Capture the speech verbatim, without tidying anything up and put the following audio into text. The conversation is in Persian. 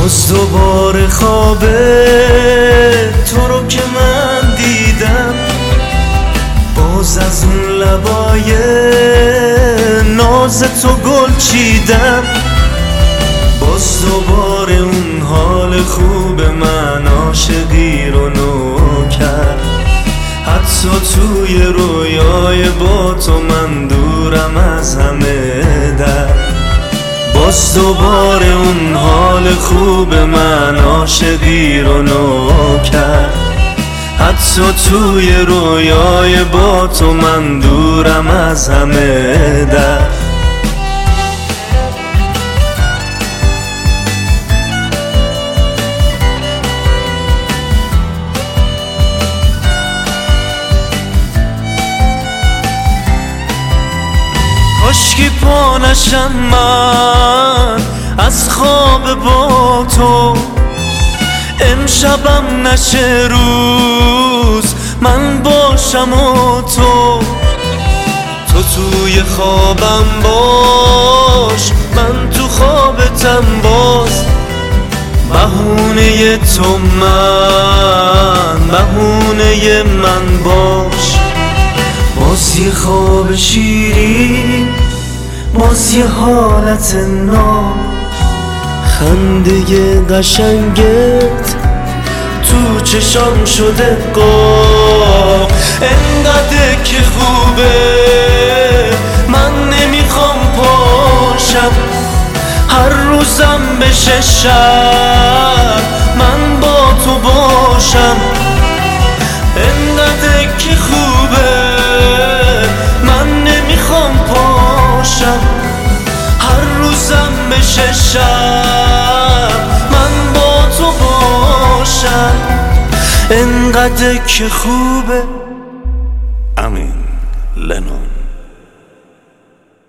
باز دوباره خواب تو رو که من دیدم، باز از اون لبای ناز تو گل چیدم، باز دوباره اون حال خوب من عاشقی رو نو کرد. حتی توی رویای با تو من دورم از همه در، باز دوباره اون حال خوب من عاشقی رو نو کرد. حتی توی رویای با تو من دورم از همه در. کاشکی پا نشم من از خواب با تو، امشبم نشه روز من باشم و تو. تو توی خوابم باش، من تو خوابتم باز، بهونه تو من، بهونه من باش. باز یه خواب شیرین، باز یه حالت نام، خنده قشنگت تو چشام شده قاب. انقدر که خوبه من نمیخوام پاشم، هر روزم بشه شب من با تو باشم. انقدر که خوبه من نمیخوام پاشم، هر روزم بشه شب من با تو باشم. انقدر که خوبه. امین لنون.